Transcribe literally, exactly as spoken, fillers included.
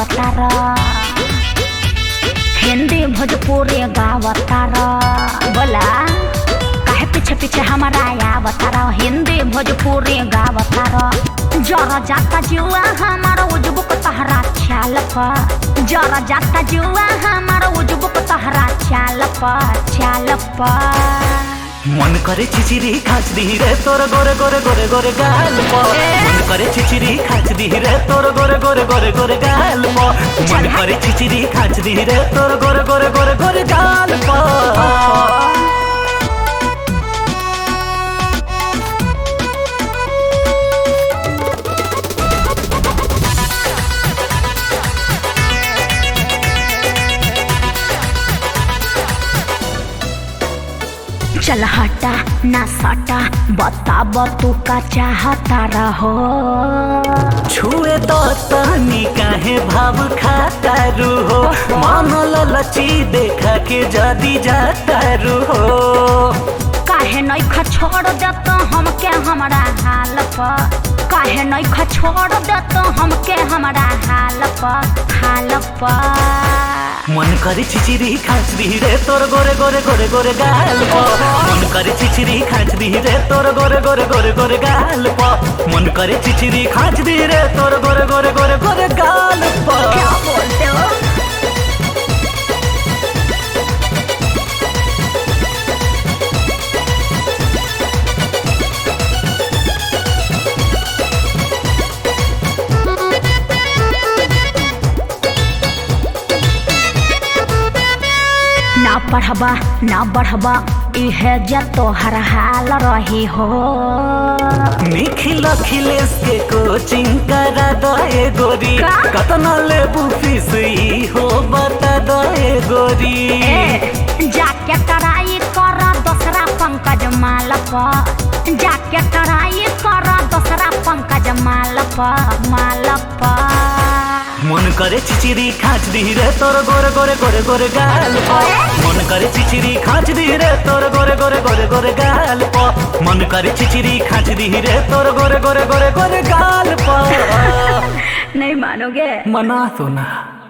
गावतार हिंदी भोजपुरी गावतार बोला काहे पीछे पीछे हमारा आवतार हिंदी भोजपुरी गावतार जरा जाता जुआ हमारा उजबुक तहरा चाल पर जरा जाता जुआ हमारा उजबुक तहरा चाल पर चाल पर मन करे चिचिरी खाच दी रे तोर गोरे गोरे गोरे गोरे गाल पो मन करे चिचिरी खाच दी रे तोर गोरे गोरे गोरे गोरे गाल पो मन करे चिचिरी खाच दी रे तोर गोरे गोरे गोरे गोरे गाल पो चल हटा ना सटा बता बतू का चाहता रहो छुए तो तनी काहे भाव खाता रू हो मन ललची देखा के जदी जाता रू हो काहे नहीं खा छोड़ देता हमके हमारा हाल पर काहे नहीं खा छोड़ देता हमके हमारा हाल पर हाल पर मन करे चिचिरी खाच दी रे तोर गोरे गोरे गोरे गोरे गाल पो मन करे चिचिरी खाच दी रे तोर गोरे गोरे गोरे गोरे गाल पो मन करे चिचिरी खाच दी रे तोर गोरे गोरे गोरे गोरे गाल पो क्या बोलते हो ना पढ़बा ना बढ़बा इहे जे तोहर हाल रही हो निखिल अखिलेश के कोचिंग करा दे गोरी कतना लेबू फीस ई हो बता दे गोरी जाके कराई कर दूसरा पंकज माल पर जाके कराई कर दूसरा पंकज माल पर माल पर मन करे चिचिरी खाच दी रे तोर गोरे गोरे गोरे गोरे गाल पो मन करे चिचिरी खाच दी रे तोर गोरे गोरे गोरे गोरे गाल पो मन करे चिचिरी खाच दी रे तोर गोरे गोरे गोरे गोरे गाल पो नहीं मानोगे मना तो ना।